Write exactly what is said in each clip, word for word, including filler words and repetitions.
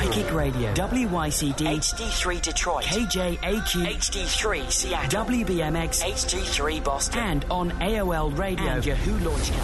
Psychic Radio. W Y C D H D three Detroit. K J A Q H D three Seattle. W B M X H D three Boston. And on A O L Radio and Yahoo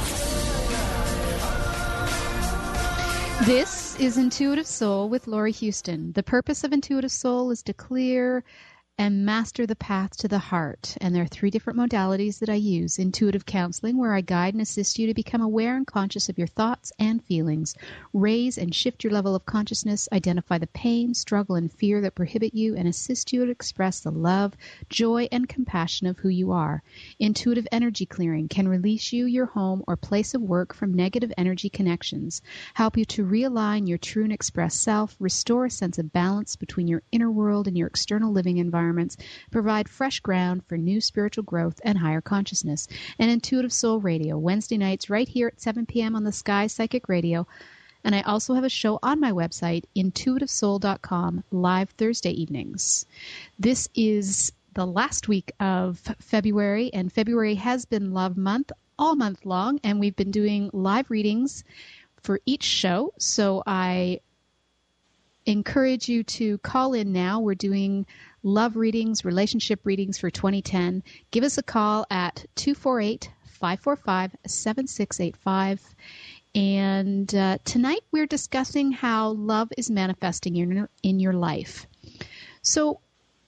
Launchcast. This is Intuitive Soul with Laurie Houston. The purpose of Intuitive Soul is to clear and master the path to the heart. And there are three different modalities that I use. Intuitive counseling, where I guide and assist you to become aware and conscious of your thoughts and feelings. Raise and shift your level of consciousness, identify the pain, struggle, and fear that prohibit you, and assist you to express the love, joy, and compassion of who you are. Intuitive energy clearing can release you, your home, or place of work from negative energy connections, help you to realign your true and express self, restore a sense of balance between your inner world and your external living environment, provide fresh ground for new spiritual growth and higher consciousness. And Intuitive Soul Radio, Wednesday nights right here at seven p.m. on the Sky Psychic Radio. And I also have a show on my website, intuitive soul dot com, live Thursday evenings. This is the last week of February, and February has been Love Month all month long, and we've been doing live readings for each show. So I encourage you to call in now. We're doing love readings, relationship readings for twenty ten. Give us a call at two four eight, five four five, seven six eight five. And uh, tonight we're discussing how love is manifesting in, in your life. So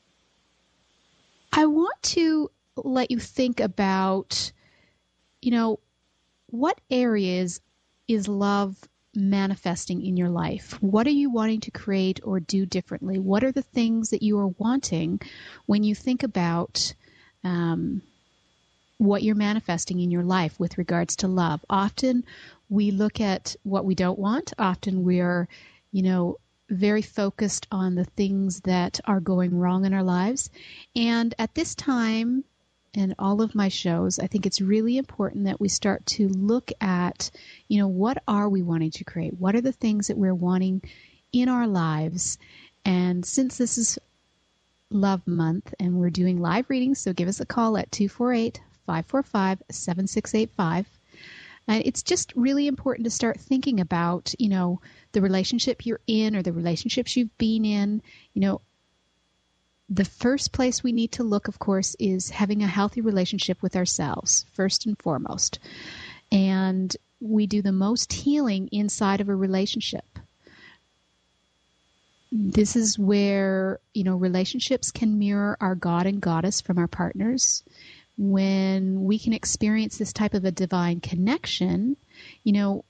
I want to let you think about, you know, what areas is love manifesting in your life? What are you wanting to create or do differently? What are the things that you are wanting when you think about um, what you're manifesting in your life with regards to love? Often we look at what we don't want. Often we are, you know, very focused on the things that are going wrong in our lives. And at this time, in all of my shows, I think it's really important that we start to look at, you know, what are we wanting to create? What are the things that we're wanting in our lives? And since this is Love Month and we're doing live readings, so give us a call at two four eight, five four five, seven six eight five. And it's just really important to start thinking about, you know, the relationship you're in or the relationships you've been in. You know, the first place we need to look, of course, is having a healthy relationship with ourselves, first and foremost. And we do the most healing inside of a relationship. This is where, you know, relationships can mirror our God and Goddess from our partners. When we can experience this type of a divine connection, you know,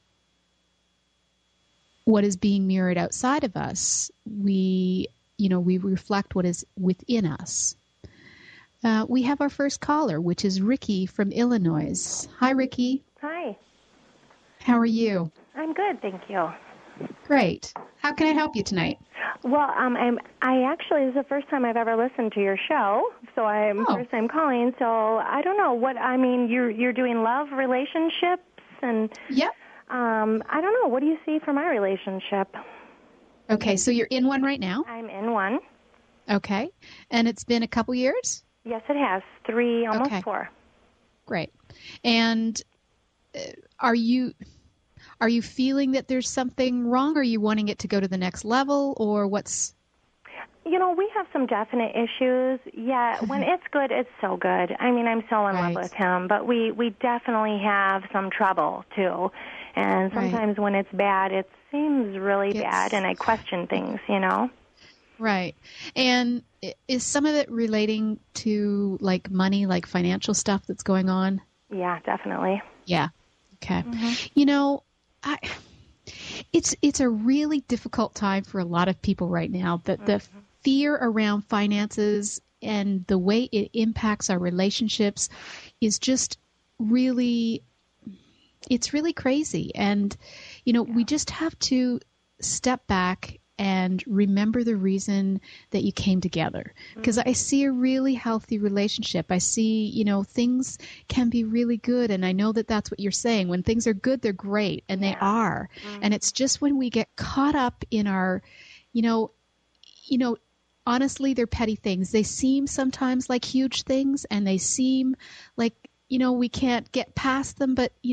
what is being mirrored outside of us, we you know, we reflect what is within us. Uh, we have our first caller, which is Ricky from Illinois. Hi, Ricky. Hi. How are you? I'm good, thank you. Great. How can I help you tonight? Well, um, I'm, I actually, this is the first time I've ever listened to your show, so I'm oh. first time calling, so I don't know what, I mean, you're, you're doing love relationships, and yep. um, I don't know, what do you see for my relationship? Okay, so you're in one right now? I'm in one. Okay. And it's been a couple years? Yes, it has. Three, almost okay. four. Great. And uh, are you are you feeling that there's something wrong? Are you wanting it to go to the next level, or what's... You know, we have some definite issues. Yeah, when it's good, it's so good. I mean, I'm so in right. love with him, but we, we definitely have some trouble, too. And sometimes right. when it's bad, it seems really it's... bad, and I question things, you know? Right. And is some of it relating to, like, money, like financial stuff that's going on? Yeah, definitely. Yeah. Okay. Mm-hmm. You know, I... It's it's a really difficult time for a lot of people right now. That the mm-hmm. fear around finances and the way it impacts our relationships is just really, it's really crazy. And, you know, yeah. we just have to step back and remember the reason that you came together. Because mm-hmm. I see a really healthy relationship. I see, you know, things can be really good. And I know that that's what you're saying. When things are good, they're great. And yeah. they are. Mm-hmm. And it's just when we get caught up in our, you know, you know, honestly, they're petty things. They seem sometimes like huge things, and they seem like, you know, we can't get past them. But, you know,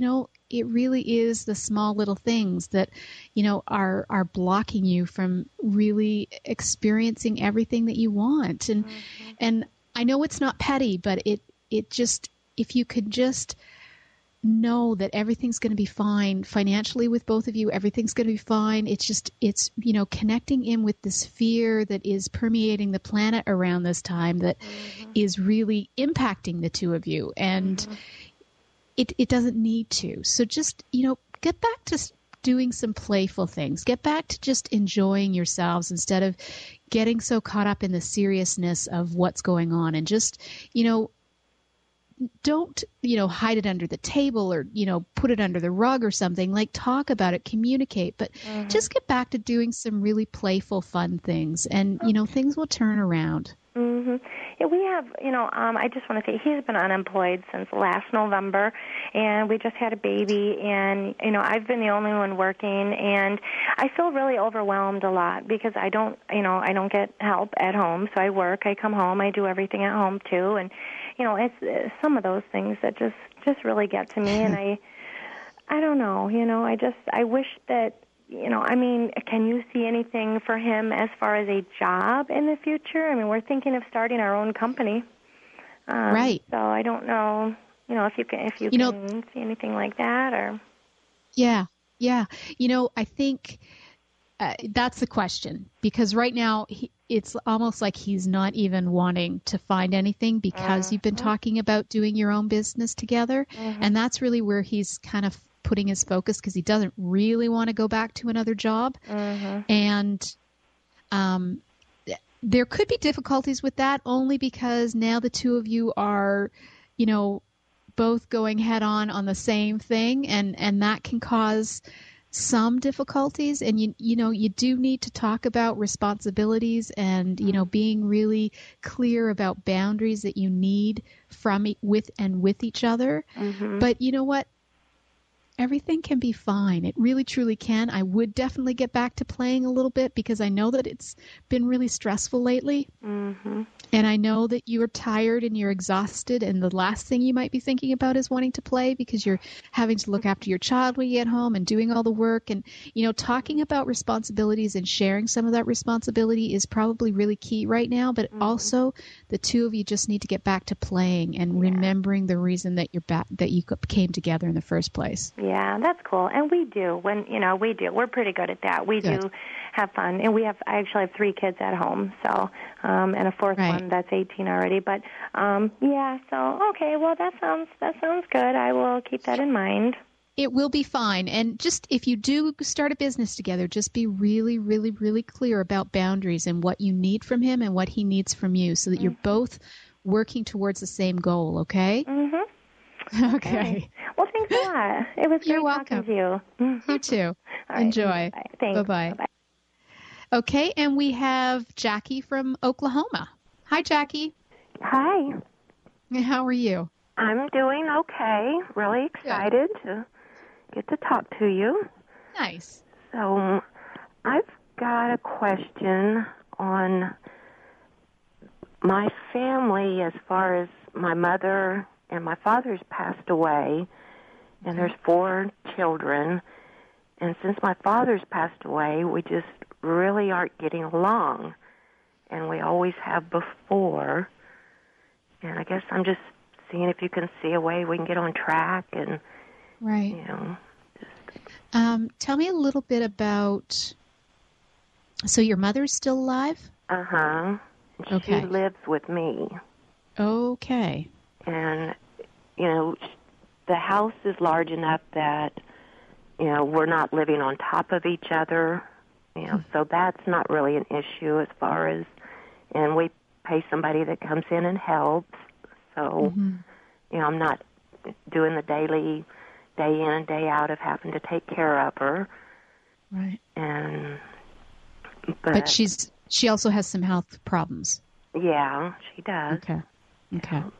it really is the small little things that, you know, are are blocking you from really experiencing everything that you want. And mm-hmm. and I know it's not petty, but it it just, if you could just know that everything's going to be fine financially with both of you, everything's going to be fine. It's just, it's, you know, connecting in with this fear that is permeating the planet around this time that mm-hmm. is really impacting the two of you. And mm-hmm. it, it doesn't need to. So just, you know, get back to doing some playful things. Get back to just enjoying yourselves instead of getting so caught up in the seriousness of what's going on. And just, you know, don't, you know, hide it under the table or, you know, put it under the rug or something. Like, talk about it, communicate, but mm-hmm. just get back to doing some really playful, fun things, and, you know, things will turn around. Mm-hmm. Yeah, we have, you know, um, I just want to say he's been unemployed since last November, and we just had a baby, and, you know, I've been the only one working, and I feel really overwhelmed a lot because I don't, you know, I don't get help at home, so I work, I come home, I do everything at home too, and, you know, it's, it's some of those things that just, just really get to me, and I, I don't know, you know, I just, I wish that, you know, I mean, can you see anything for him as far as a job in the future? I mean, we're thinking of starting our own company. Um, right. So I don't know, you know, if you can, if you, you can know, see anything like that, or. Yeah, yeah. You know, I think uh, that's the question, because right now he, it's almost like he's not even wanting to find anything because mm-hmm. you've been talking about doing your own business together. Mm-hmm. And that's really where he's kind of putting his focus, because he doesn't really want to go back to another job. Mm-hmm. And um, there could be difficulties with that, only because now the two of you are, you know, both going head on on the same thing, and, and that can cause some difficulties. And, you, you know, you do need to talk about responsibilities and, you know, being really clear about boundaries that you need from with and with each other. Mm-hmm. But you know what? Everything can be fine. It really, truly can. I would definitely get back to playing a little bit, because I know that it's been really stressful lately. Mm-hmm. And I know that you are tired and you're exhausted, and the last thing you might be thinking about is wanting to play, because you're having to look after your child when you get home and doing all the work. And, you know, talking about responsibilities and sharing some of that responsibility is probably really key right now. But mm-hmm. also, the two of you just need to get back to playing and yeah. remembering the reason that you're back, that you came together in the first place. Yeah, that's cool. And we do. When, you know, we do. We're pretty good at that. We good. do have fun. And we have, I actually have three kids at home, so, um, and a fourth right. one that's eighteen already. But, um, yeah, so, okay, well, that sounds, that sounds good. I will keep that in mind. It will be fine. And just, if you do start a business together, just be really, really, really clear about boundaries and what you need from him and what he needs from you, so that mm-hmm. you're both working towards the same goal, okay? Mm-hmm. Okay. okay. Well, thanks a lot. It was great You're welcome. talking to you. Mm-hmm. You too. Right. Enjoy. Bye. Thanks. Bye-bye. Bye-bye. Okay, and we have Jackie from Oklahoma. Hi, Jackie. Hi. How are you? I'm doing okay. Really excited Good. to get to talk to you. Nice. So I've got a question on my family, as far as my mother and my father's passed away, and there's four children. And since my father's passed away, we just really aren't getting along. And we always have before. And I guess I'm just seeing if you can see a way we can get on track and, right. you know. Just... Um, tell me a little bit about, so your mother's still alive? Uh-huh. Okay. She lives with me. Okay. And, you know, the house is large enough that, you know, we're not living on top of each other, you know, so that's not really an issue as far as, and we pay somebody that comes in and helps, so, mm-hmm. you know, I'm not doing the daily, day in and day out of having to take care of her. Right. And, but, but she's, she also has some health problems. Yeah, she does. Okay. Okay. Um,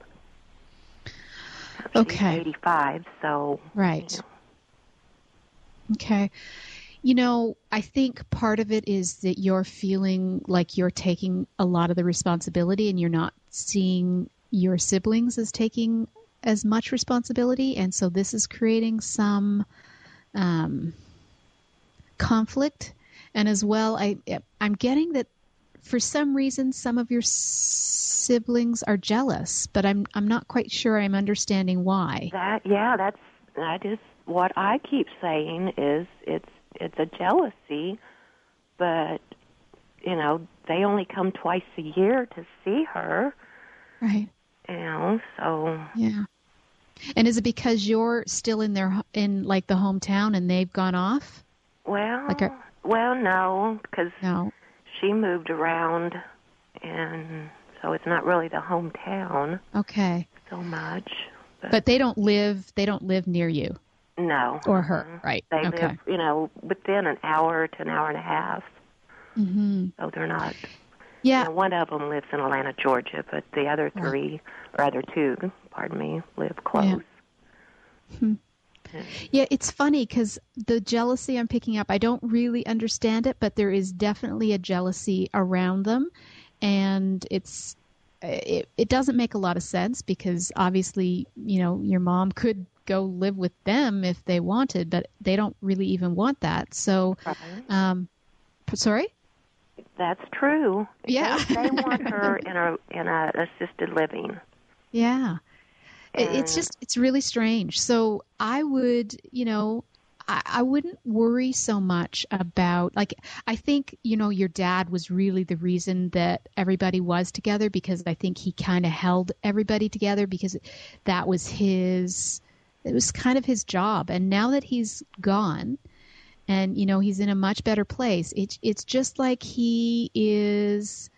okay. eighty-five, so. Right. You know. Okay. You know, I think part of it is that you're feeling like you're taking a lot of the responsibility, and you're not seeing your siblings as taking as much responsibility, and so this is creating some um, conflict. And as well, I I'm getting that for some reason some of your siblings are jealous, but I'm I'm not quite sure I'm understanding why. That yeah, that's that is what I keep saying is it's it's a jealousy, but you know, they only come twice a year to see her. Right. You know, so yeah. And is it because you're still in their in like the hometown and they've gone off? Well, like a, well, no, because no. she moved around, and so it's not really the hometown. Okay. So much. But, but they don't live. They don't live near you. No. Or her, right? They okay. live, you know, within an hour to an hour and a half. Mm-hmm. So they're not. Yeah. You know, one of them lives in Atlanta, Georgia, but the other three, right. or other two, pardon me, live close. Yeah, hmm. yeah. yeah it's funny because the jealousy I'm picking up, I don't really understand it, but there is definitely a jealousy around them, and it's it, it doesn't make a lot of sense because obviously, you know, your mom could go live with them if they wanted, but they don't really even want that. So, right. um, sorry. That's true. Yeah, they, they want her in a in a assisted living. Yeah, and it's just it's really strange. So I would, you know, I, I wouldn't worry so much about like I think you know your dad was really the reason that everybody was together because I think he kind of held everybody together because that was his it was kind of his job. And now that he's gone. And, you know, he's in a much better place. It, it's just like he is,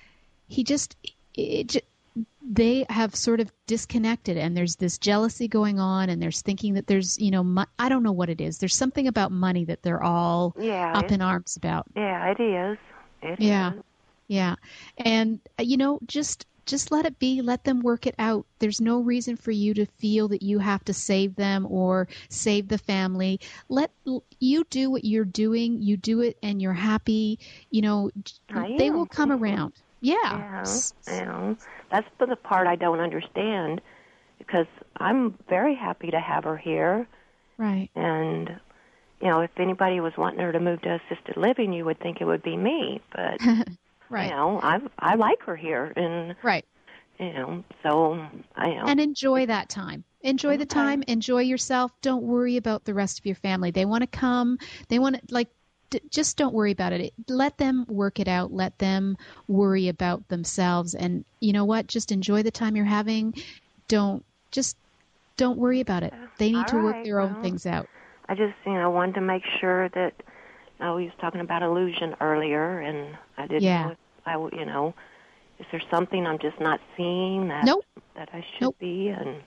he just, it, they have sort of disconnected and there's this jealousy going on and there's thinking that there's, you know, mo- I don't know what it is. There's something about money that they're all yeah, up in arms about. Yeah, it is. It yeah. is. Yeah. And, you know, just, just let it be. Let them work it out. There's no reason for you to feel that you have to save them or save the family. Let you do what you're doing. You do it and you're happy. You know, I they am. will come around. Yeah. Yeah, yeah. That's the part I don't understand because I'm very happy to have her here. Right. And, you know, if anybody was wanting her to move to assisted living, you would think it would be me. But... Right. You know, I I like her here, and right. You know, so I know. And enjoy that time. Enjoy okay. the time. Enjoy yourself. Don't worry about the rest of your family. They want to come. They want to like. D- just don't worry about it. Let them work it out. Let them worry about themselves. And you know what? Just enjoy the time you're having. Don't just don't worry about it. They need All to work right, their well, own things out. I just you know wanted to make sure that. Oh, he was talking about illusion earlier, and I didn't yeah. know if I, you know, is there something I'm just not seeing that nope. that I should nope. be? And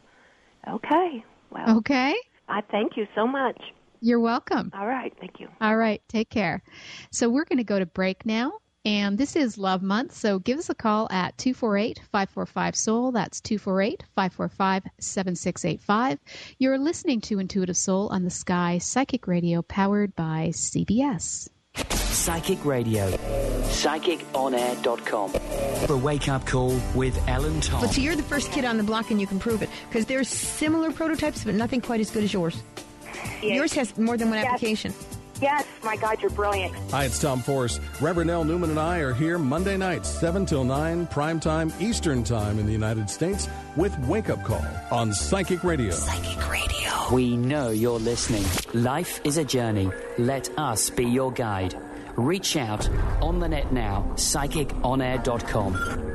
okay, well, okay. I thank you so much. You're welcome. All right, thank you. All right, take care. So we're going to go to break now. And this is Love Month, so give us a call at two four eight, five four five, S O U L. That's two four eight, five four five, seven six eight five. You're listening to Intuitive Soul on the Sky Psychic Radio, powered by C B S. Psychic Radio. Psychic On Air dot com. The Wake Up Call with Ellen Tom. But so you're the first kid on the block and you can prove it. Because there's similar prototypes, but nothing quite as good as yours. Yes. Yours has more than one yes. application. Yes, my God, you're brilliant. Hi, it's Tom Force. Reverend L. Newman and I are here Monday nights, seven till nine, prime time, Eastern time in the United States, with Wake Up Call on Psychic Radio. Psychic Radio. We know you're listening. Life is a journey. Let us be your guide. Reach out on the net now, Psychic On Air dot com.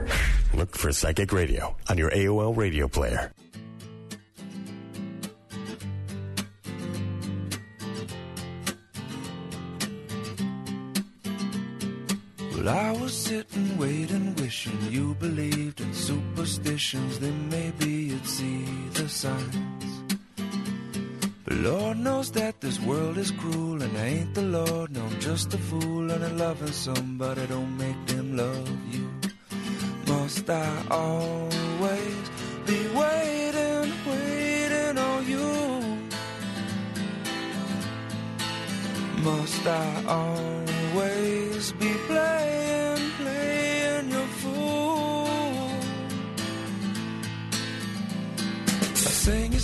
Look for Psychic Radio on your A O L radio player. Well, I was sitting, waiting, wishing you believed in superstitions. Then maybe you'd see the signs. But Lord knows that this world is cruel, and I ain't the Lord, no, I'm just a fool. And I'm loving somebody don't make them love you. Must I always be waiting, waiting on you? Must I always be playing, playing your fool? I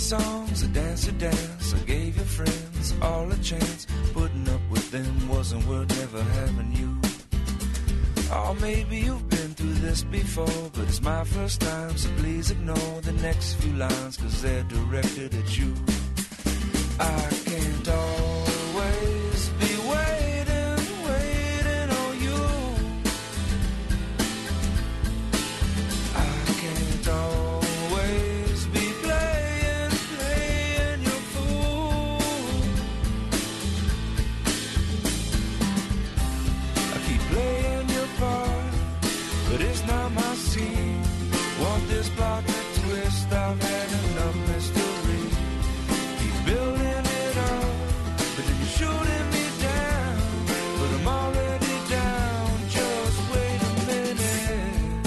songs, a dance to dance. I gave your friends all a chance. Putting up with them wasn't worth never having you. Oh, maybe you've been through this before, but it's my first time, so please ignore the next few lines, cause they're directed at you. I can't always be waiting, waiting on you. I can't always be playing, playing your fool. I keep playing your part, but it's not my scene. Want this plot to twist, I've had enough mystery. Keep building it up, but then you're shooting me down. But I'm already down, just wait a minute.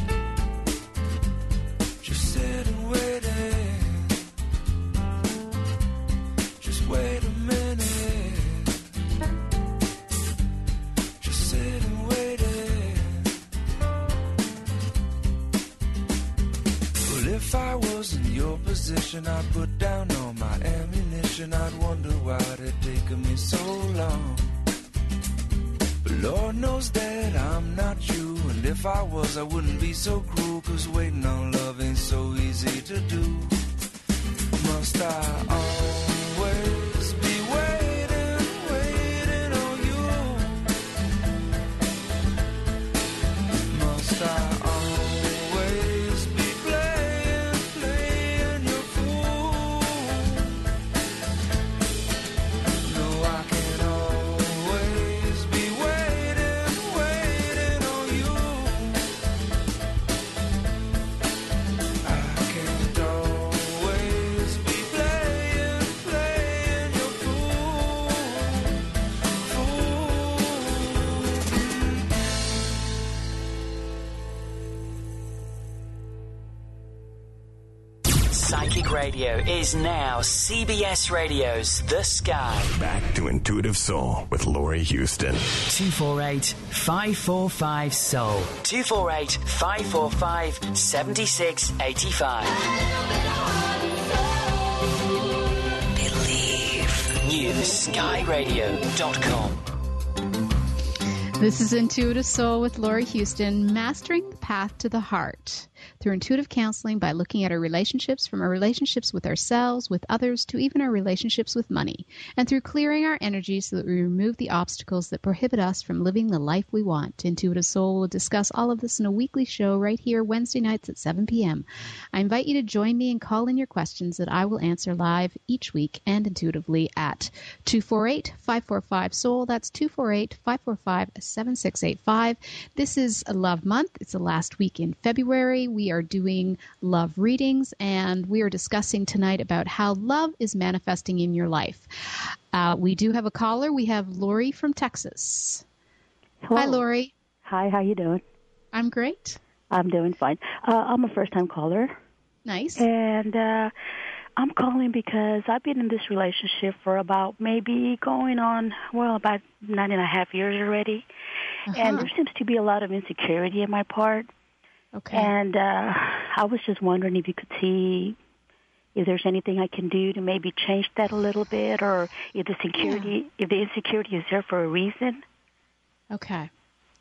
Just sit and wait it. Just wait a minute. Just sit and wait it. Well, if I was in your position, I'd put down all my ammunition. I'd wonder why it taken me so long. But Lord knows that I'm not you. And if I was, I wouldn't be so cruel. Cause waiting on love ain't so easy to do. Must I always be waiting, waiting on you? Must I always be playing, playing your fool? No, I can't always be waiting, waiting on you. I can't always be playing, playing your fool, fool. Psychic Radio is now C B S Radio's The Sky. Back to Intuitive Soul with Laurie Houston. two four eight, five four five, soul. two four eight, five four five, seven six eight five. Believe. New sky radio dot com. This is Intuitive Soul with Laurie Houston, mastering the path to the heart through intuitive counseling by looking at our relationships, from our relationships with ourselves, with others, to even our relationships with money, and through clearing our energy so that we remove the obstacles that prohibit us from living the life we want. Intuitive Soul will discuss all of this in a weekly show right here Wednesday nights at seven p.m. I invite you to join me and call in your questions that I will answer live each week and intuitively at two four eight, five four five, soul. That's two four eight, five four five, seven six eight five. This is a love month. It's the last week in February. We are doing love readings, and we are discussing tonight about how love is manifesting in your life. Uh, we do have a caller. We have Lori from Texas. Hello. Hi, Lori. Hi, how you doing? I'm great. I'm doing fine. Uh, I'm a first-time caller. Nice. And uh, I'm calling because I've been in this relationship for about maybe going on, well, about nine and a half years already. Uh-huh. And there seems to be a lot of insecurity in my part. Okay. And uh, I was just wondering if you could see if there's anything I can do to maybe change that a little bit, or if the security, yeah. if the insecurity is there for a reason. Okay.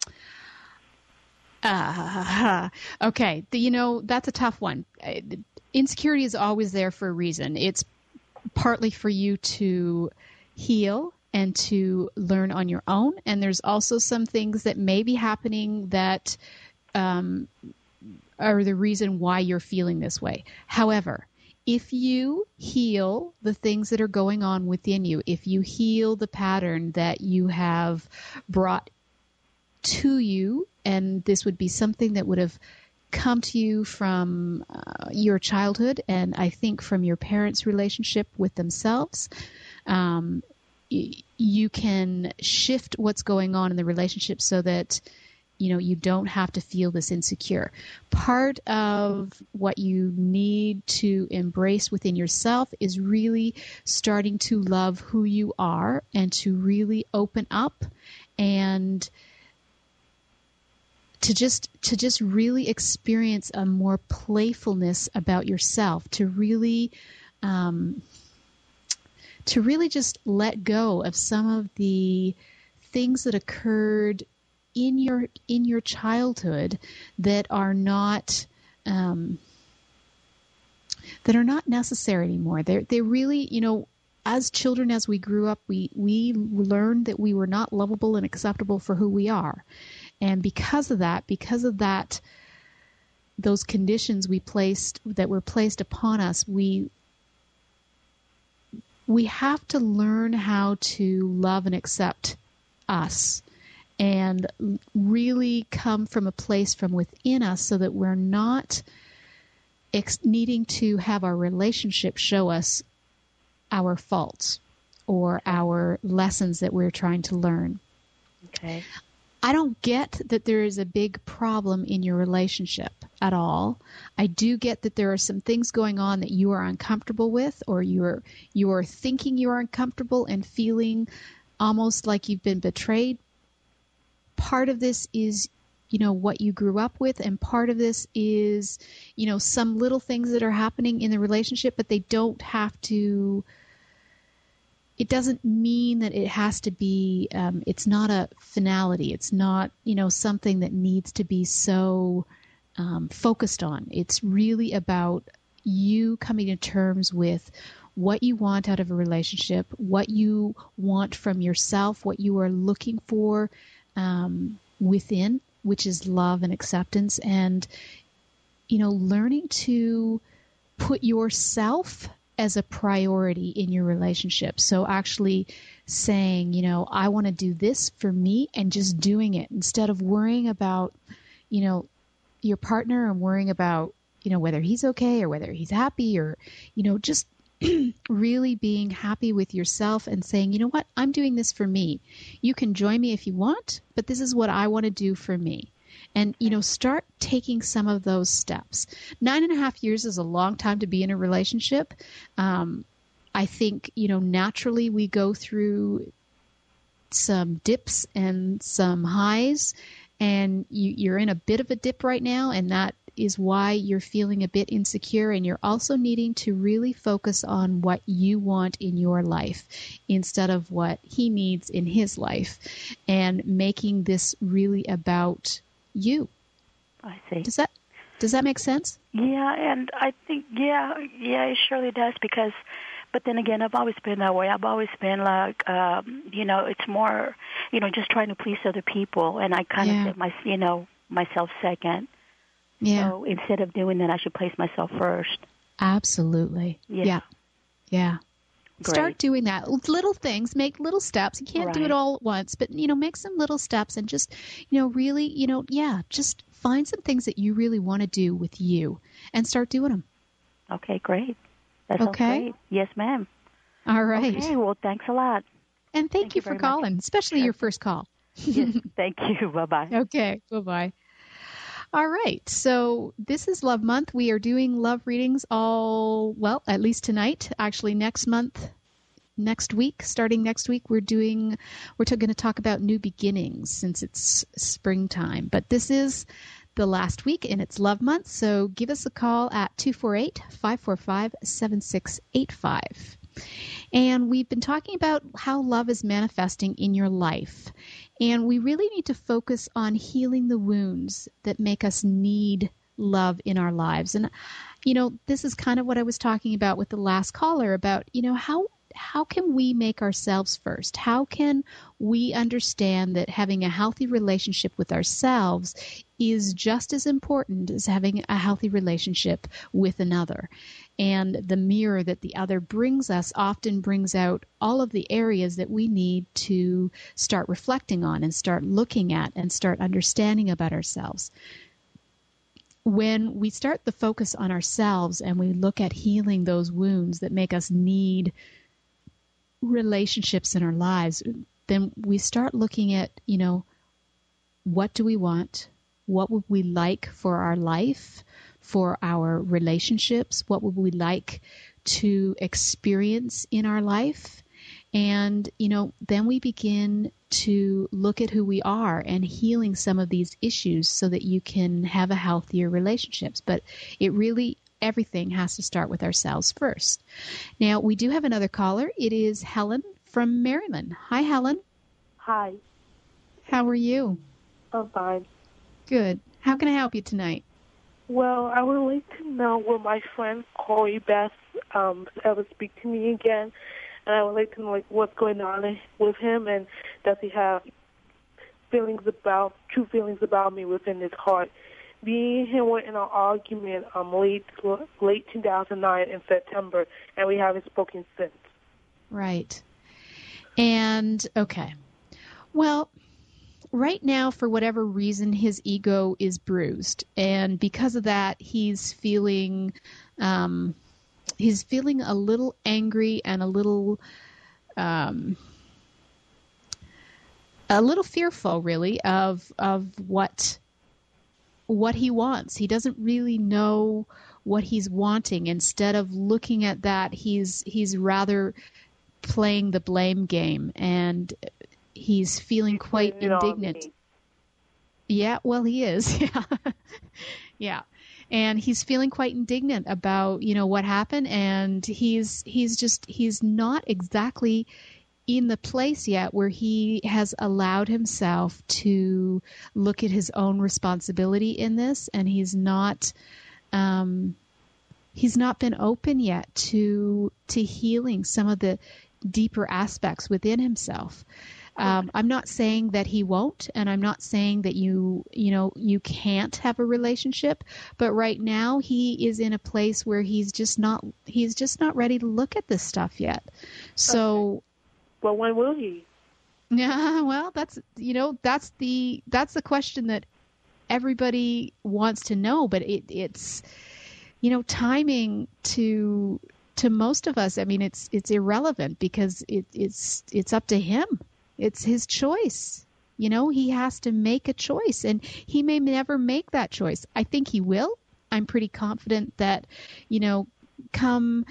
Uh, okay. The, you know, that's a tough one. Insecurity is always there for a reason. It's partly for you to heal and to learn on your own. And there's also some things that may be happening that um, are the reason why you're feeling this way. However, if you heal the things that are going on within you, if you heal the pattern that you have brought to you, and this would be something that would have come to you from uh, your childhood, and I think from your parents' relationship with themselves, um, y- you can shift what's going on in the relationship so that you know, you don't have to feel this insecure. Part of what you need to embrace within yourself is really starting to love who you are and to really open up and to just to just really experience a more playfulness about yourself, to really um, to really just let go of some of the things that occurred in your in your childhood that are not um, that are not necessary anymore. They're they really, you know, as children, as we grew up, we we learned that we were not lovable and acceptable for who we are, and because of that, because of that, those conditions we placed that were placed upon us, we we have to learn how to love and accept us and really come from a place from within us so that we're not ex- needing to have our relationship show us our faults or our lessons that we're trying to learn. Okay. I don't get that there is a big problem in your relationship at all. I do get that there are some things going on that you are uncomfortable with, or you're you're thinking you are uncomfortable and feeling almost like you've been betrayed. Part of this is, you know, what you grew up with, and part of this is, you know, some little things that are happening in the relationship, but they don't have to it doesn't mean that it has to be, um, it's not a finality. It's not, you know, something that needs to be so um, focused on. It's really about you coming to terms with what you want out of a relationship, what you want from yourself, what you are looking for um, within, which is love and acceptance, and, you know, learning to put yourself as a priority in your relationship. So actually saying, you know, I want to do this for me, and just doing it instead of worrying about, you know, your partner and worrying about, you know, whether he's okay or whether he's happy, or, you know, just really being happy with yourself and saying, you know what, I'm doing this for me. You can join me if you want, but this is what I want to do for me. And, you know, start taking some of those steps. Nine and a half years is a long time to be in a relationship. Um, I think, you know, naturally we go through some dips and some highs, and you, you're in a bit of a dip right now, and that is why you're feeling a bit insecure, and you're also needing to really focus on what you want in your life instead of what he needs in his life, and making this really about you. I see. Does that does that make sense? Yeah, and I think yeah, yeah, it surely does, because, but then again, I've always been that way. I've always been like, um, you know, it's more, you know, just trying to please other people, and I kind Yeah. of set my, you know, myself second. Yeah. So instead of doing that, I should place myself first. Absolutely. Yeah. Yeah. Yeah. Great. Start doing that. Little things, make little steps. You can't do Right. it all at once, but, you know, make some little steps and just, you know, really, you know, yeah, just find some things that you really want to do with you and start doing them. Okay, great. That sounds Okay. great. Yes, ma'am. All right. Okay, well, thanks a lot. And thank, Thank you you for very much. calling, especially Sure. your first call. Yes, thank you. Bye-bye. Okay. Bye-bye. All right. So this is Love Month. We are doing love readings all, well, at least tonight. Actually, next month, next week, starting next week, we're doing, we're going to talk about new beginnings since it's springtime. But this is the last week and it's Love Month. So give us a call at two four eight, five four five, seven six eight five. And we've been talking about how love is manifesting in your life. And we really need to focus on healing the wounds that make us need love in our lives. And, you know, this is kind of what I was talking about with the last caller about, you know, how how can we make ourselves first? How can we understand that having a healthy relationship with ourselves is just as important as having a healthy relationship with another? And the mirror that the other brings us often brings out all of the areas that we need to start reflecting on and start looking at and start understanding about ourselves. When we start the focus on ourselves and we look at healing those wounds that make us need relationships in our lives, then we start looking at, you know, what do we want? What would we like for our life, for our relationships? What would we like to experience in our life? And, you know, then we begin to look at who we are and healing some of these issues so that you can have a healthier relationships. But it really everything has to start with ourselves first. Now, we do have another caller. It is Helen from Maryland. Hi, Helen. Hi. How are you? I'm fine. Good. How can I help you tonight? Well, I would like to know, will my friend Corey Beth um, ever speak to me again? And I would like to know, like, what's going on with him, and does he have feelings about, true feelings about me within his heart? Me and him were in an argument um, late late two thousand nine in September, and we haven't spoken since. Right. And, okay. Well, right now, for whatever reason, his ego is bruised. And because of that, he's feeling, um, he's feeling a little angry and a little, um, a little fearful, really, of, of what, what he wants. He doesn't really know what he's wanting. Instead of looking at that, he's, he's rather playing the blame game, and he's feeling he's quite indignant. Yeah, well, he is. Yeah. Yeah. And he's feeling quite indignant about, you know, what happened. And he's, he's just, he's not exactly in the place yet where he has allowed himself to look at his own responsibility in this. And he's not, um, he's not been open yet to, to healing some of the deeper aspects within himself. Um, I'm not saying that he won't, and I'm not saying that you, you know, you can't have a relationship, but right now he is in a place where he's just not, he's just not ready to look at this stuff yet. So, okay. Well, when will he? Yeah, well, that's, you know, that's the, that's the question that everybody wants to know, but it, it's, you know, timing to, to most of us, I mean, it's, it's irrelevant because it, it's, it's up to him. It's his choice. You know, he has to make a choice, and he may never make that choice. I think he will. I'm pretty confident that, you know, come,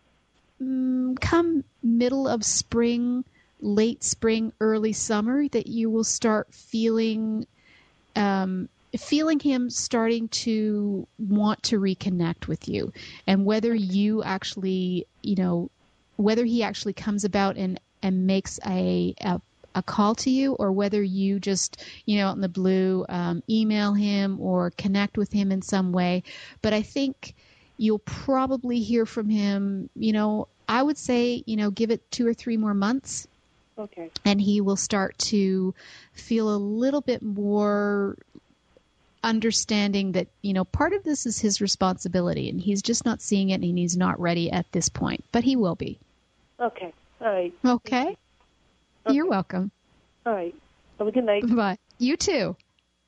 mm, come middle of spring, late spring, early summer, that you will start feeling, um, feeling him starting to want to reconnect with you. And whether you actually, you know, whether he actually comes about and, and makes a, a a call to you, or whether you just, you know, out in the blue, um, email him or connect with him in some way. But I think you'll probably hear from him, you know, I would say, you know, give it two or three more months. Okay. And he will start to feel a little bit more understanding that, you know, part of this is his responsibility, and he's just not seeing it, and he's not ready at this point, but he will be. Okay. All right. Okay. Okay. You're welcome. All right. Have a good night. Bye. You too.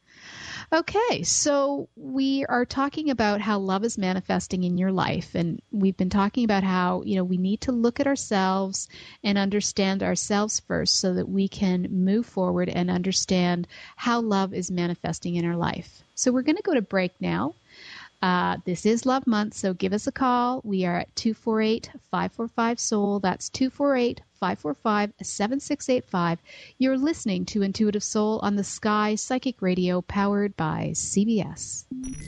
Okay, so we are talking about how love is manifesting in your life, and we've been talking about how, you know, we need to look at ourselves and understand ourselves first so that we can move forward and understand how love is manifesting in our life. So we're going to go to break now. Uh, this is Love Month, so give us a call. We are at two four eight, five four five, S O U L. That's two four eight, five four five, seven six eight five. You're listening to Intuitive Soul on the Sky Psychic Radio, powered by C B S.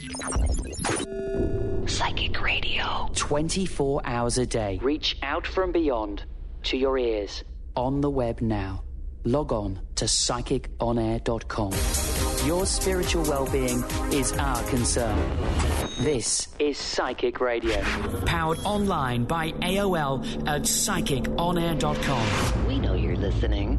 Psychic Radio. twenty-four hours a day. Reach out from beyond to your ears on the web now. Log on to psychic on air dot com. Your spiritual well-being is our concern. This is Psychic Radio. Powered online by A O L at psychic on air dot com. We know you're listening.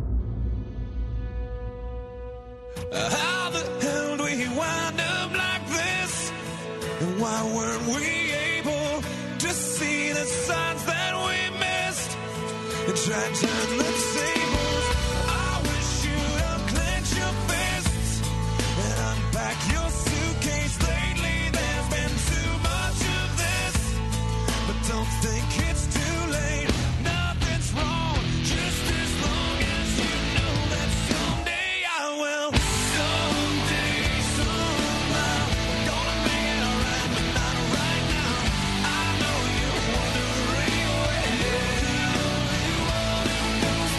Uh, how the hell do we wind up like this? And why weren't we able to see the signs that we missed? And try to turn the tables. I wish you'd unclench your fists and unpack your suitcase. Lately there's been too much of this, but don't think it's too late. Nothing's wrong, just as long as you know that someday I will. Someday, somehow, I'm gonna make it alright, but not right now. I know you're wondering where you wanna go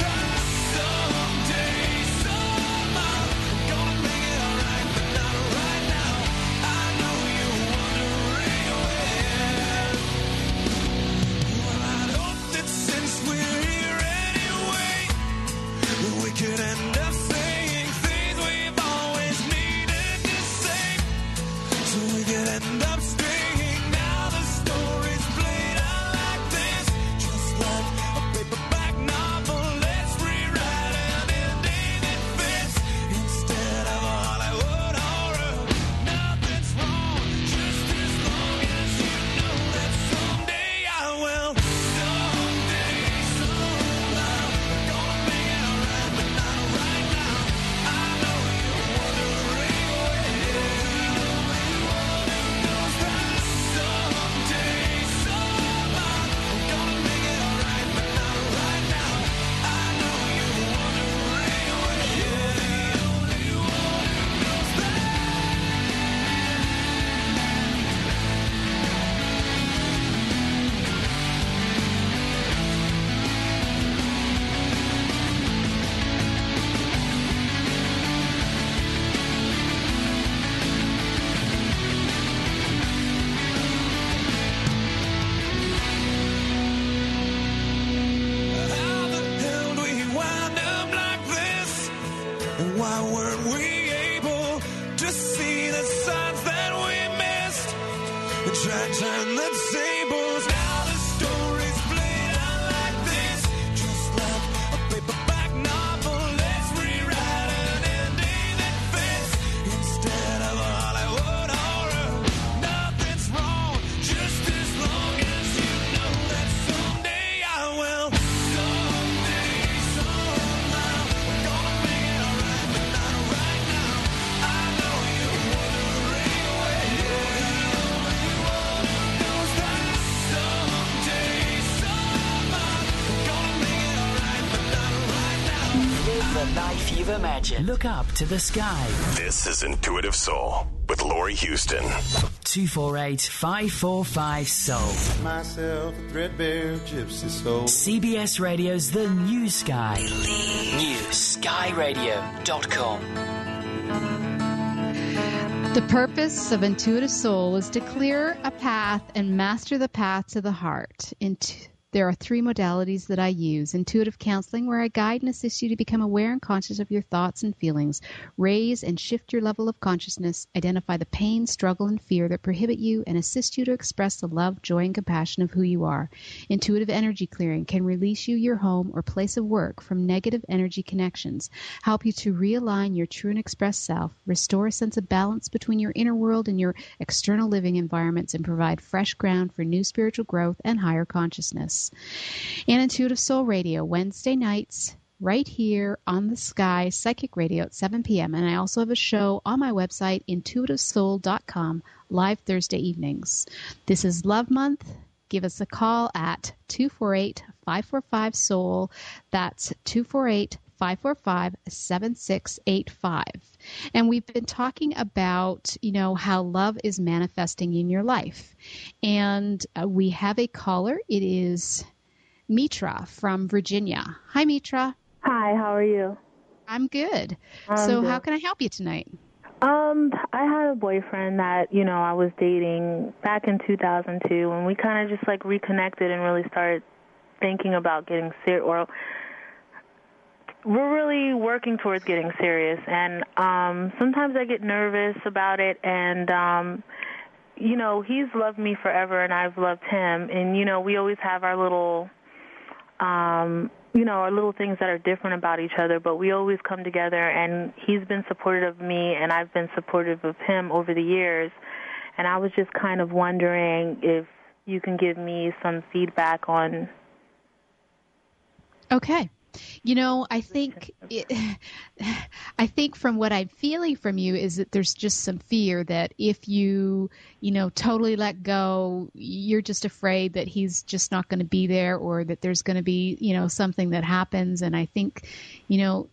and try to turn the tables. Now the story's played out like this, just like a paperback novel. Let's rewrite an ending that fits instead of a Hollywood horror. Nothing's wrong, just as long as you know that someday I will. Someday, somehow, I'm gonna make it alright, but not right now. I know you're wondering where you wanna know that someday, somehow, I'm gonna make it alright, but not right now. Live the life you've imagined. Look up to the sky. This is Intuitive Soul with Laurie Houston. two four eight, five four five, soul. Myself a threadbare gypsy soul. C B S Radio's The New Sky. News sky radio dot com. The purpose of Intuitive Soul is to clear a path and master the path to the heart. Int- There are three modalities that I use. Intuitive counseling, where I guide and assist you to become aware and conscious of your thoughts and feelings, raise and shift your level of consciousness, identify the pain, struggle, and fear that prohibit you, and assist you to express the love, joy, and compassion of who you are. Intuitive energy clearing can release you, your home, or place of work from negative energy connections, help you to realign your true and expressed self, restore a sense of balance between your inner world and your external living environments, and provide fresh ground for new spiritual growth and higher consciousness. And Intuitive Soul Radio, Wednesday nights, right here on the Sky, Psychic Radio at seven p.m. And I also have a show on my website, intuitive soul dot com, live Thursday evenings. This is Love Month. Give us a call at two four eight, five four five, soul. That's two four eight, five four five, seven six eight five. And we've been talking about, you know, how love is manifesting in your life. And uh, we have a caller. It is Mitra from Virginia. Hi, Mitra. Hi, how are you? I'm good. I'm so good. How can I help you tonight? Um, I had a boyfriend that, you know, I was dating back in two thousand two, and we kind of just, like, reconnected and really started thinking about getting serious, or we're really working towards getting serious, and um, sometimes I get nervous about it, and, um, you know, he's loved me forever, and I've loved him, and, you know, we always have our little, um, you know, our little things that are different about each other, but we always come together, and he's been supportive of me, and I've been supportive of him over the years, and I was just kind of wondering if you can give me some feedback on. Okay. You know, I think it, I think from what I'm feeling from you is that there's just some fear that if you, you know, totally let go, you're just afraid that he's just not going to be there, or that there's going to be, you know, something that happens. And I think, you know,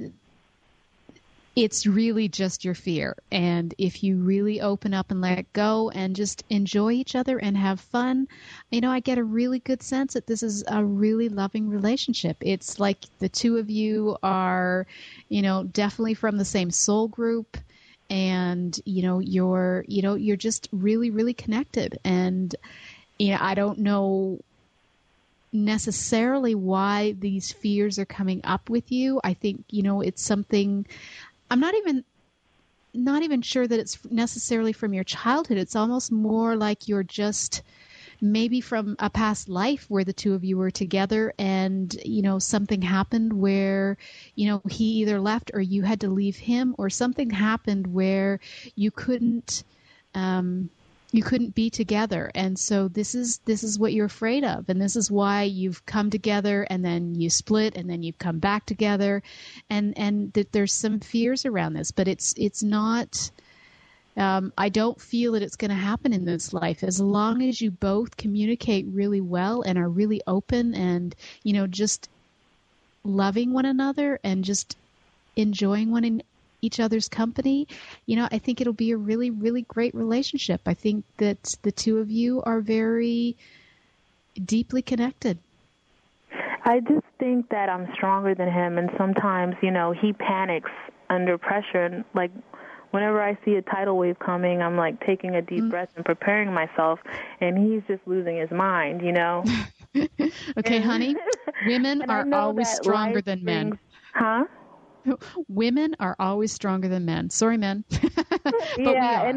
it's really just your fear. And if you really open up and let go and just enjoy each other and have fun, you know, I get a really good sense that this is a really loving relationship. It's like the two of you are, you know, definitely from the same soul group, and, you know, you're, you know, you're just really, really connected. And, you know, I don't know necessarily why these fears are coming up with you. I think, you know, it's something, I'm not even not even sure that it's necessarily from your childhood. It's almost more like you're just maybe from a past life where the two of you were together, and, you know, something happened where, you know, he either left or you had to leave him, or something happened where you couldn't um you couldn't be together. And so this is this is what you're afraid of, and this is why you've come together and then you split and then you've come back together, and and that there's some fears around this, but it's it's not um I don't feel that it's going to happen in this life, as long as you both communicate really well and are really open and, you know, just loving one another and just enjoying one in each other's company. You know, I think it'll be a really, really great relationship. I think that the two of you are very deeply connected. I just think that I'm stronger than him, and sometimes, you know, he panics under pressure, and, like, whenever I see a tidal wave coming, I'm, like, taking a deep mm-hmm. breath and preparing myself, and he's just losing his mind, you know. Okay, and, honey, women are always stronger than men. Brings, huh? Women are always stronger than men. Sorry, men. But yeah, and it's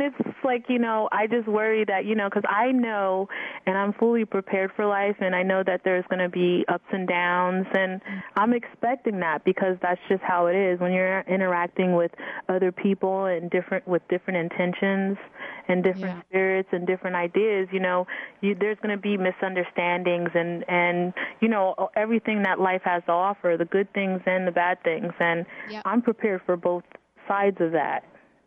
like, you know, I just worry that, you know, because I know and I'm fully prepared for life, and I know that there's going to be ups and downs, and I'm expecting that because that's just how it is when you're interacting with other people and different with different intentions and different yeah. spirits and different ideas. You know, you, there's going to be misunderstandings and, and, you know, everything that life has to offer, the good things and the bad things, and yep. I'm prepared for both sides of that.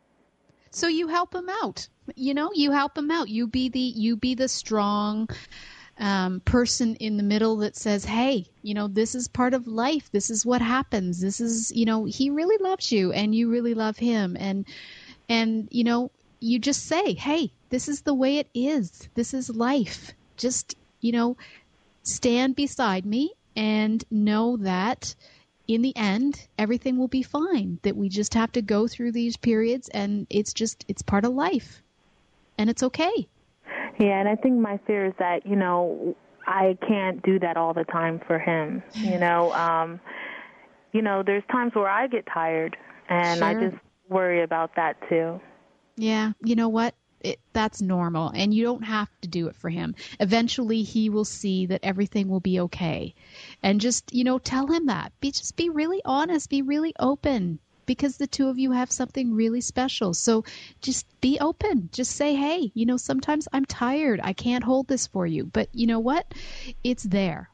So you help him out. You know, you help him out. You be the you be the strong um, person in the middle that says, hey, you know, this is part of life. This is what happens. This is, you know, he really loves you and you really love him. And, and you know, you just say, hey, this is the way it is. This is life. Just, you know, stand beside me and know that in the end, everything will be fine, that we just have to go through these periods, and it's just, it's part of life, and it's okay. Yeah, and I think my fear is that, you know, I can't do that all the time for him. You know, um, you know, there's times where I get tired, and sure. I just worry about that too. Yeah, you know what? It, that's normal, and you don't have to do it for him. Eventually, he will see that everything will be okay. And just, you know, tell him that. Be Just be really honest. Be really open, because the two of you have something really special. So just be open. Just say, hey, you know, sometimes I'm tired. I can't hold this for you. But you know what? It's there.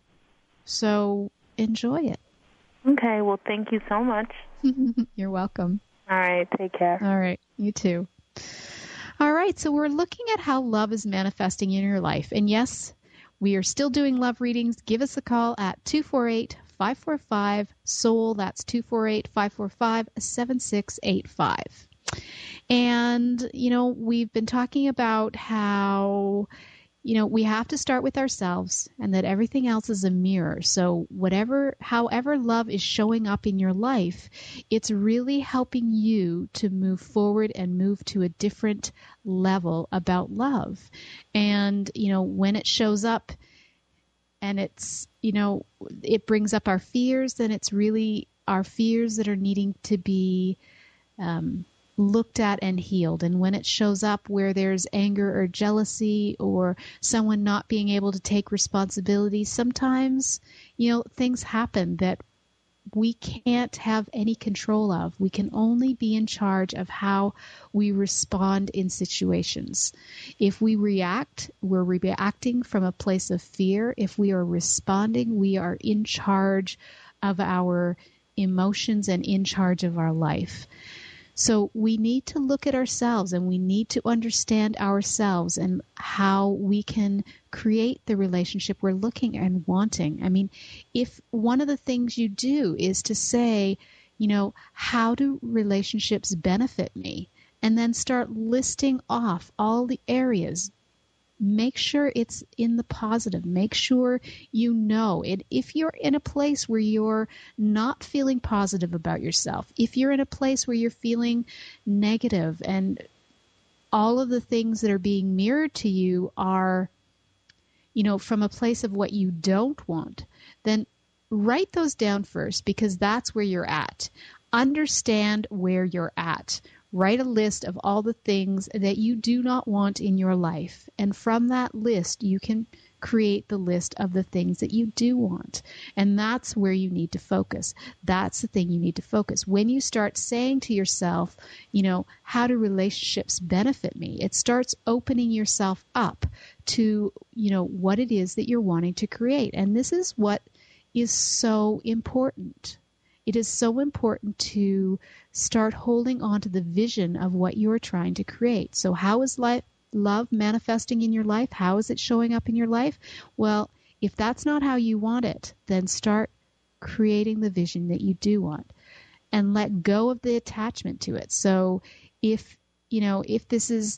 So enjoy it. Okay. Well, thank you so much. You're welcome. All right. Take care. All right. You too. All right, so we're looking at how love is manifesting in your life. And yes, we are still doing love readings. Give us a call at two four eight, five four five, S O U L. That's two four eight, five four five, seven six eight five. And, you know, we've been talking about how, you know, we have to start with ourselves, and that everything else is a mirror. So whatever, however love is showing up in your life, it's really helping you to move forward and move to a different level about love. And, you know, when it shows up and it's, you know, it brings up our fears, then it's really our fears that are needing to be um looked at and healed. And when it shows up where there's anger or jealousy or someone not being able to take responsibility, sometimes, you know, things happen that we can't have any control of. We can only be in charge of how we respond in situations. If we react, we're reacting from a place of fear. If we are responding, we are in charge of our emotions and in charge of our life. So we need to look at ourselves, and we need to understand ourselves and how we can create the relationship we're looking and wanting. I mean, if one of the things you do is to say, you know, how do relationships benefit me? And then start listing off all the areas. Make sure it's in the positive. Make sure you know it. If you're in a place where you're not feeling positive about yourself, if you're in a place where you're feeling negative and all of the things that are being mirrored to you are, you know, from a place of what you don't want, then write those down first, because that's where you're at. Understand where you're at. Write a list of all the things that you do not want in your life. And from that list, you can create the list of the things that you do want. And that's where you need to focus. That's the thing you need to focus. When you start saying to yourself, you know, how do relationships benefit me? It starts opening yourself up to, you know, what it is that you're wanting to create. And this is what is so important. It is so important to start holding on to the vision of what you are trying to create. So how is life, love manifesting in your life? How is it showing up in your life? Well, if that's not how you want it, then start creating the vision that you do want and let go of the attachment to it. So if, you know, if this is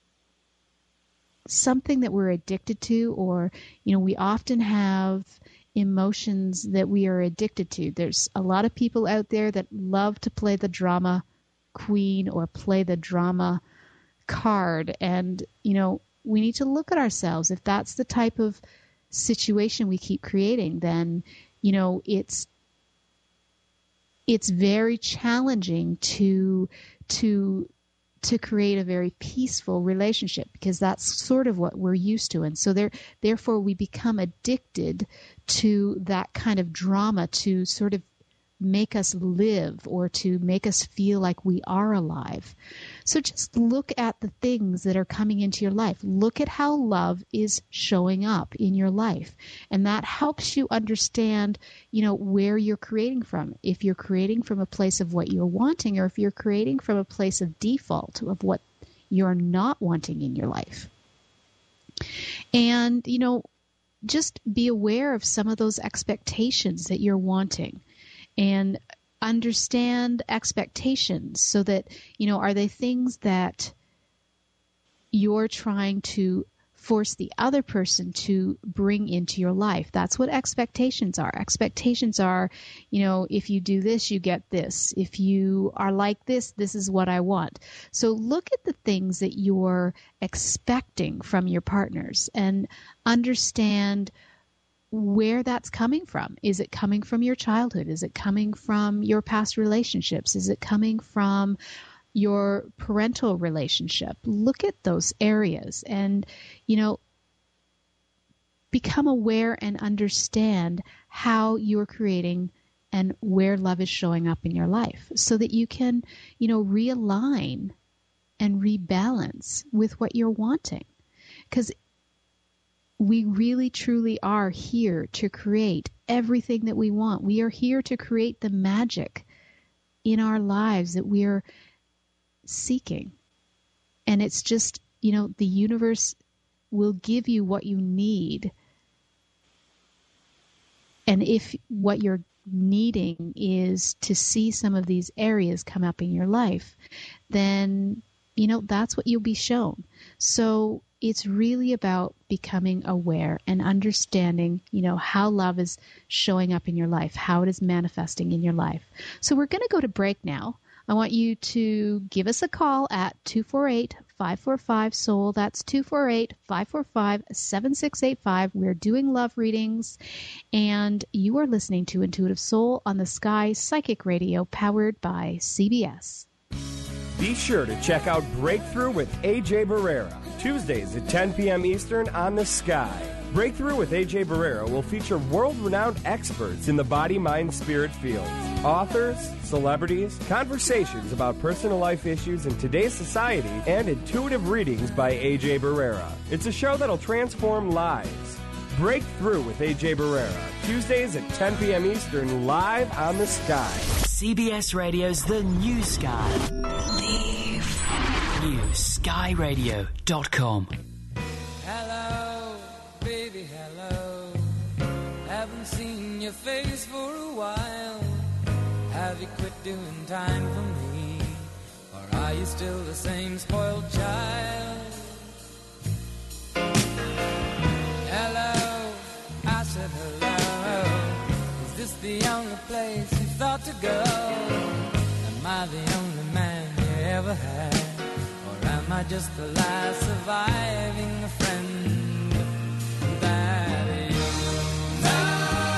something that we're addicted to, or, you know, we often have emotions that we are addicted to. There's a lot of people out there that love to play the drama queen or play the drama card. And, you know, we need to look at ourselves. If that's the type of situation we keep creating, then, you know, it's, it's very challenging to, to to create a very peaceful relationship, because that's sort of what we're used to. And so there, therefore we become addicted to that kind of drama to sort of make us live or to make us feel like we are alive. So just look at the things that are coming into your life. Look at how love is showing up in your life. And that helps you understand, you know, where you're creating from. If you're creating from a place of what you're wanting, or if you're creating from a place of default of what you're not wanting in your life. And, you know, just be aware of some of those expectations that you're wanting. And understand expectations so that, you know, are they things that you're trying to force the other person to bring into your life? That's what expectations are. Expectations are, you know, if you do this, you get this. If you are like this, this is what I want. So look at the things that you're expecting from your partners and understand where that's coming from. Is it coming from your childhood? Is it coming from your past relationships? Is it coming from your parental relationship? Look at those areas and, you know, become aware and understand how you're creating and where love is showing up in your life so that you can, you know, realign and rebalance with what you're wanting. Because we really, truly are here to create everything that we want. We are here to create the magic in our lives that we are seeking. And it's just, you know, the universe will give you what you need. And if what you're needing is to see some of these areas come up in your life, then, you know, that's what you'll be shown. So it's really about becoming aware and understanding, you know, how love is showing up in your life, how it is manifesting in your life. So we're going to go to break now. I want you to give us a call at two four eight, five four five, S O U L. That's two four eight, five four five, seven six eight five. We're doing love readings, and you are listening to Intuitive Soul on the Sky Psychic Radio, powered by C B S. Be sure to check out Breakthrough with A J Barrera, Tuesdays at ten p.m. Eastern on the Sky. Breakthrough with A J Barrera will feature world-renowned experts in the body, mind, spirit fields. Authors, celebrities, conversations about personal life issues in today's society, and intuitive readings by A J Barrera. It's a show that'll transform lives. Breakthrough with A J Barrera, Tuesdays at ten p.m. Eastern, live on the Sky. C B S Radio's The New Sky. Believe. New sky radio dot com. Hello, baby, hello. Haven't seen your face for a while. Have you quit doing time for me? Or are you still the same spoiled child? Hello, I said hello. Is this the only place you thought to go? Am I the only man you ever had? Or am I just the last surviving friend that you know?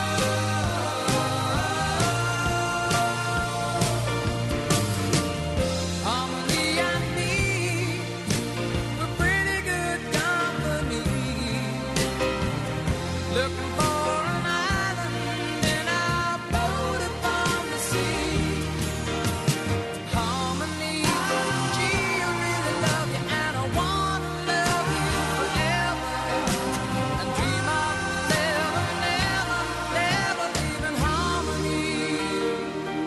Harmony and me, we're pretty good company. Looking for an island in our boat upon the sea. Harmony, gee, I really love you and I wanna love you forever. And dream of never, never, never leaving harmony.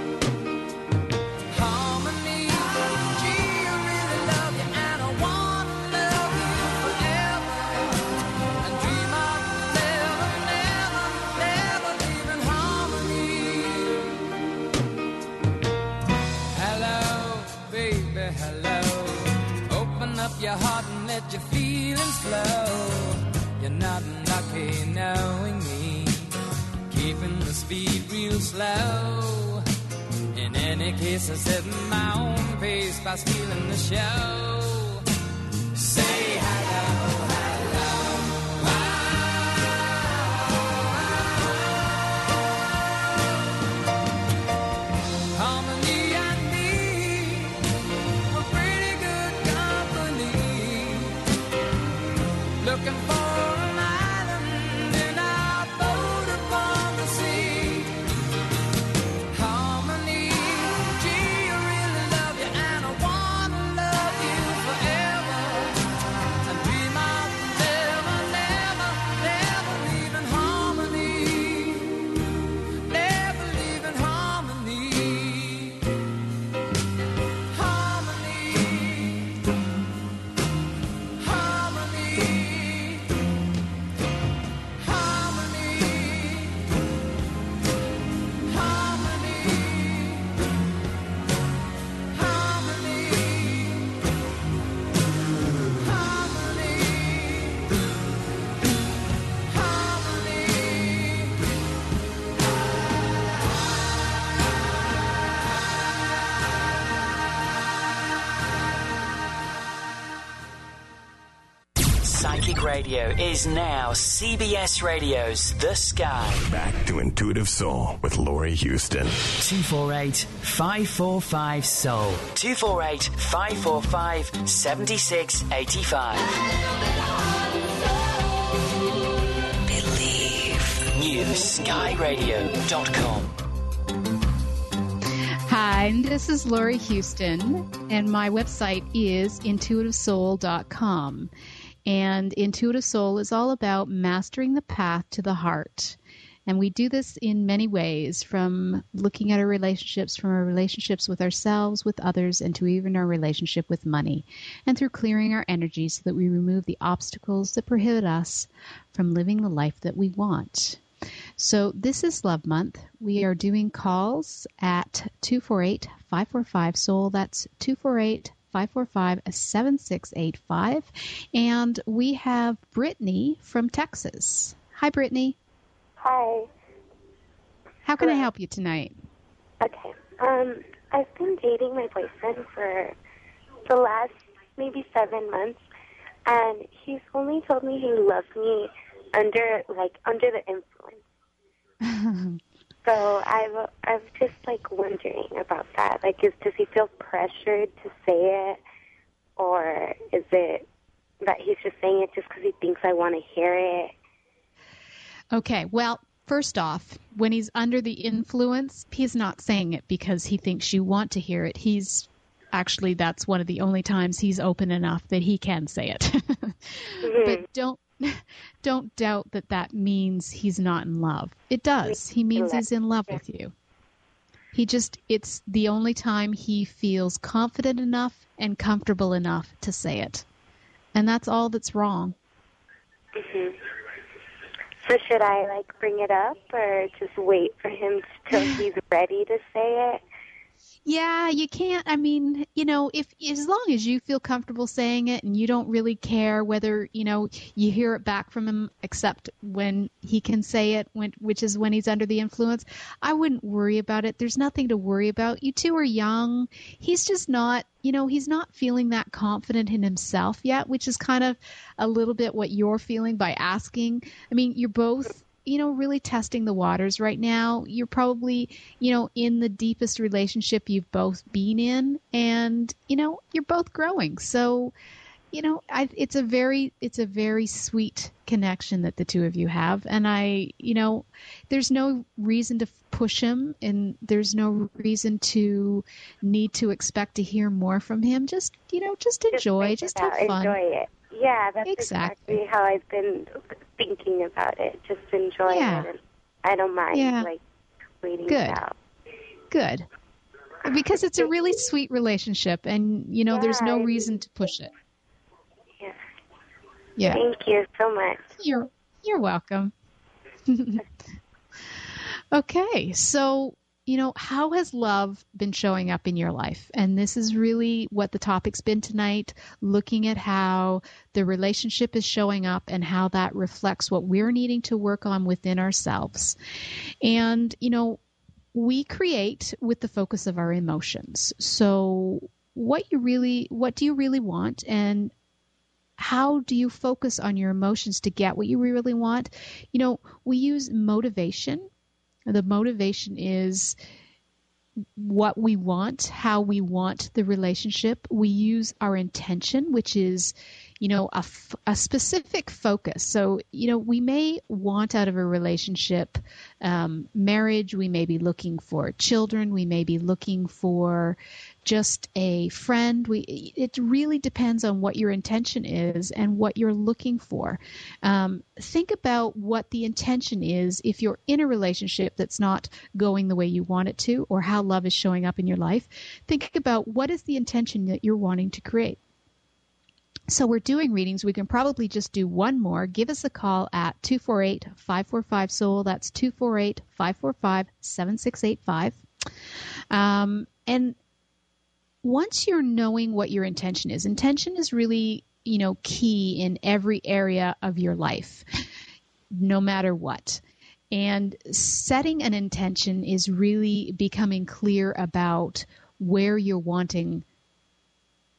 Harmony, gee, I really love you and I wanna love you forever. And dream of never, never, never leaving harmony. Hello, baby, hello. Open up your heart and let your feelings flow. You're not lucky knowing me, keeping the speed real slow. In any case, I set my own pace by stealing the show. Say hello, Harmony and me, we're pretty good Psychic Radio is now C B S Radio's The Sky. Back to Intuitive Soul with Laurie Houston. two four eight, five four five, soul. two four eight, five four five, seven six eight five. Believe. New sky radio dot com. Hi, this is Laurie Houston, and my website is intuitive soul dot com. And Intuitive Soul is all about mastering the path to the heart. And we do this in many ways, from looking at our relationships, from our relationships with ourselves, with others, and to even our relationship with money. And through clearing our energy so that we remove the obstacles that prohibit us from living the life that we want. So this is Love Month. We are doing calls at two four eight, five four five, soul. That's two four eight, five four five, seven six eight five. And we have Brittany from Texas. Hi, Brittany. Hi. How can Hello. I help you tonight? Okay. Um, I've been dating my boyfriend for the last maybe seven months, and he's only told me he loves me under like under the influence. So I've I've just like wondering about that. Like, is does he feel pressured to say it, or is it that he's just saying it just because he thinks I want to hear it? Okay. Well, first off, when he's under the influence, he's not saying it because he thinks you want to hear it. He's actually that's one of the only times he's open enough that he can say it. Mm-hmm. But don't. Don't doubt that that means he's not in love. It does. He means he's in love with you. He just, it's the only time he feels confident enough and comfortable enough to say it. And that's all that's wrong. Mm-hmm. So should I, like, bring it up or just wait for him till he's ready to say it? Yeah, you can't. I mean, you know, if as long as you feel comfortable saying it and you don't really care whether, you know, you hear it back from him, except when he can say it, when, which is when he's under the influence, I wouldn't worry about it. There's nothing to worry about. You two are young. He's just not, you know, he's not feeling that confident in himself yet, which is kind of a little bit what you're feeling by asking. I mean, you're both, you know, really testing the waters right now. You're probably, you know, in the deepest relationship you've both been in, and, you know, you're both growing. So, you know, I, it's a very, it's a very sweet connection that the two of you have. And I, you know, there's no reason to push him, and there's no reason to need to expect to hear more from him. Just, you know, just enjoy, just, just have fun. Enjoy it. Yeah, that's exactly. exactly how I've been thinking about it. Just enjoy yeah. it. And I don't mind, yeah. like, waiting Good. it out. Good. Because it's a really sweet relationship, and, you know, yeah, there's no I reason mean, to push it. Yeah. Yeah. Thank you so much. You're, you're welcome. Okay, so, you know, how has love been showing up in your life? And this is really what the topic's been tonight, looking at how the relationship is showing up and how that reflects what we're needing to work on within ourselves. And, you know, we create with the focus of our emotions. So what you really, what do you really want? And how do you focus on your emotions to get what you really want? You know, we use motivation. The motivation is what we want, how we want the relationship. We use our intention, which is, you know, a, f- a specific focus. So, you know, we may want out of a relationship um, marriage. We may be looking for children. We may be looking for just a friend. We, it really depends on what your intention is and what you're looking for. Um, think about what the intention is if you're in a relationship that's not going the way you want it to, or how love is showing up in your life. Think about what is the intention that you're wanting to create. So we're doing readings. We can probably just do one more. Give us a call at two four eight, five four five, soul. That's two four eight, five four five, seven six eight five. Um, and once you're knowing what your intention is, intention is really, you know, key in every area of your life, no matter what. And setting an intention is really becoming clear about where you're wanting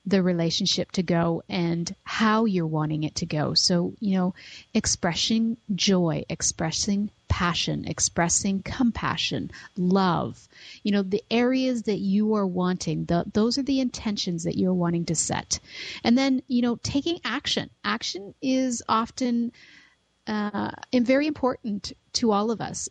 the relationship to go and how you're wanting it to go. So, you know, expressing joy, expressing passion, expressing compassion, love, you know, the areas that you are wanting, the, those are the intentions that you're wanting to set. And then, you know, taking action. Action is often uh, and very important to all of us.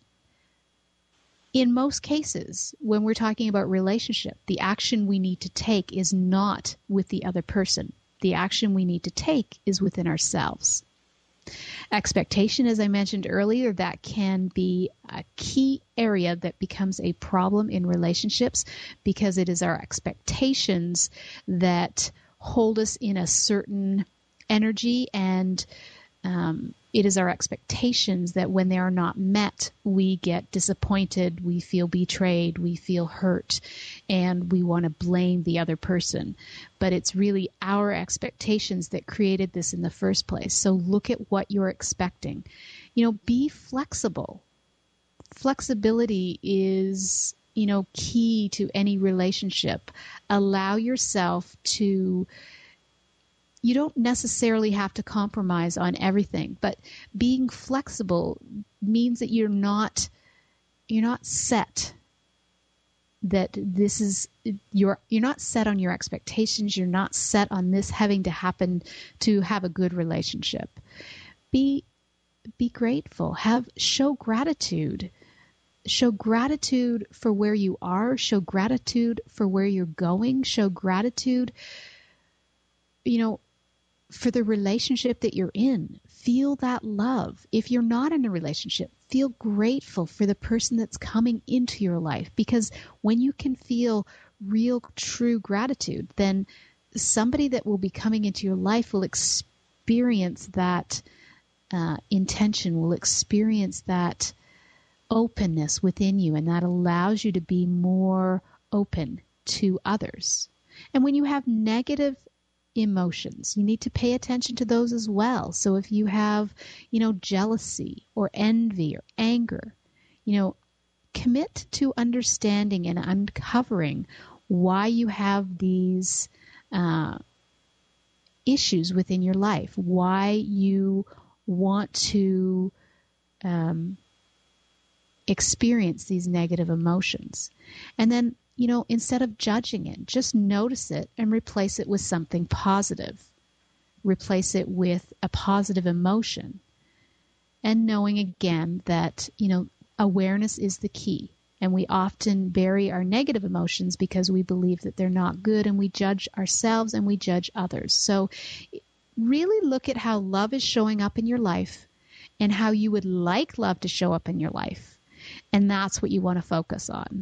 In most cases, when we're talking about relationship, the action we need to take is not with the other person. The action we need to take is within ourselves. Expectation, as I mentioned earlier, that can be a key area that becomes a problem in relationships because it is our expectations that hold us in a certain energy, and um, it is our expectations that when they are not met, we get disappointed, we feel betrayed, we feel hurt, and we want to blame the other person. But it's really our expectations that created this in the first place. So look at what you're expecting. You know, be flexible. Flexibility is, you know, key to any relationship. Allow yourself to You don't necessarily have to compromise on everything, but being flexible means that you're not you're not set that this is you're you're not set on your expectations, you're not set on this having to happen to have a good relationship. Be be grateful, have show gratitude. Show gratitude for where you are, show gratitude for where you're going, show gratitude, you know, for the relationship that you're in. Feel that love. If you're not in a relationship, feel grateful for the person that's coming into your life, because when you can feel real, true gratitude, then somebody that will be coming into your life will experience that uh, intention, will experience that openness within you, and that allows you to be more open to others. And when you have negative emotions, you need to pay attention to those as well. So if you have, you know, jealousy or envy or anger, you know, commit to understanding and uncovering why you have these uh, issues within your life, why you want to um, experience these negative emotions. And then, you know, instead of judging it, just notice it and replace it with something positive. Replace it with a positive emotion. And knowing again that, you know, awareness is the key. And we often bury our negative emotions because we believe that they're not good, and we judge ourselves and we judge others. So really look at how love is showing up in your life and how you would like love to show up in your life. And that's what you want to focus on.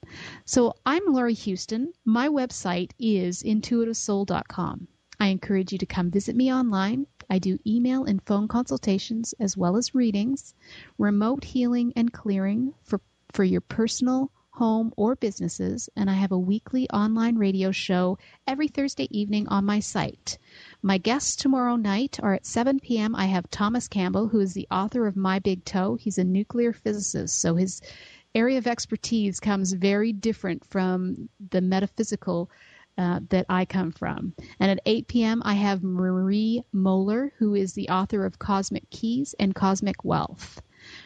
So I'm Laurie Houston. My website is intuitive soul dot com. I encourage you to come visit me online. I do email and phone consultations as well as readings, remote healing and clearing for, for your personal, home, or businesses, and I have a weekly online radio show every Thursday evening on my site. My guests tomorrow night are at seven p.m. I have Thomas Campbell, who is the author of My Big Toe. He's a nuclear physicist, so his area of expertise comes very different from the metaphysical uh, that I come from. And at eight p.m. I have Marie Moeller, who is the author of Cosmic Keys and Cosmic Wealth.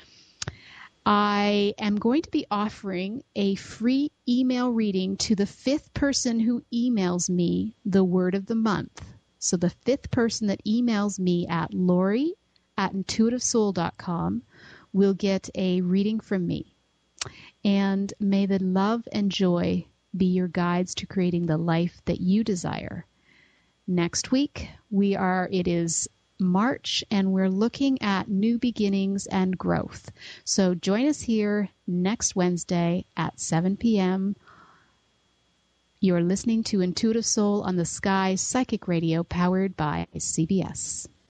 I am going to be offering a free email reading to the fifth person who emails me the word of the month. So the fifth person that emails me at Laurie at intuitive soul dot com will get a reading from me. And may the love and joy be your guides to creating the life that you desire. Next week, we are, it is March, and we're looking at new beginnings and growth. So join us here next Wednesday at seven p.m. You're listening to Intuitive Soul on the Sky Psychic Radio, powered by C B S.